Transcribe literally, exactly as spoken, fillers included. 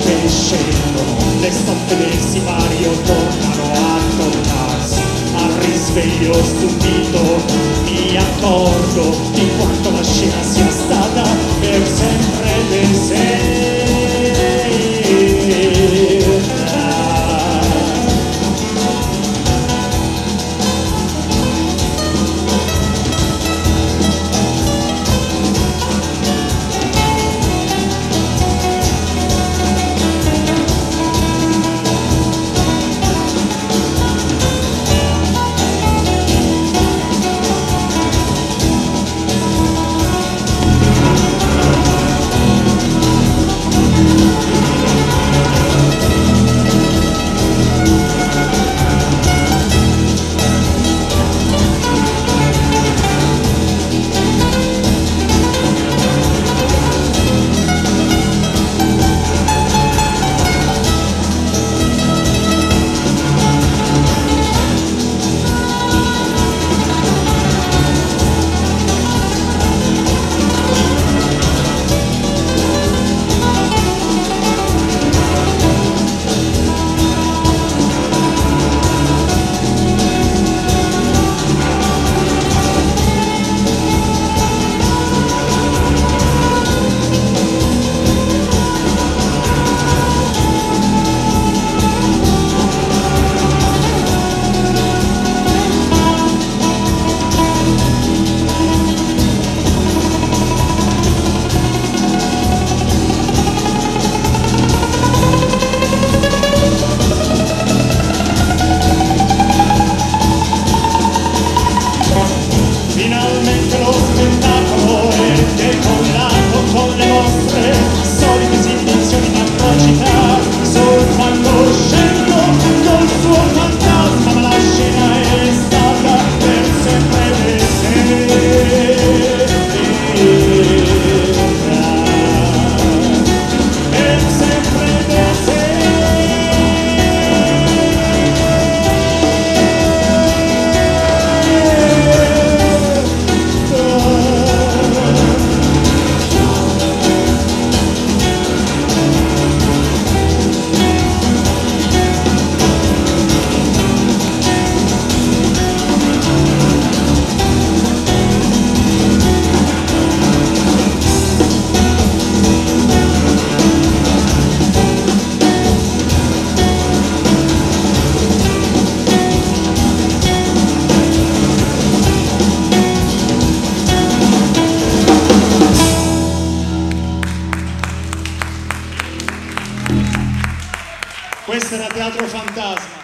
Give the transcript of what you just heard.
che scendono, le stoffe del sipario tornano a tornarsi. Al risveglio stupito mi accorgo di quanto la scena sia stata per sempre deserta. Finalmente lo spettacolo è decollato con le vostre solite esibizioni di atrocità. Sul palcoscenico col suo fantasma, ma la scena è stata per sempre deserta. Per sempre deserta. Questo era Teatro Fantasma.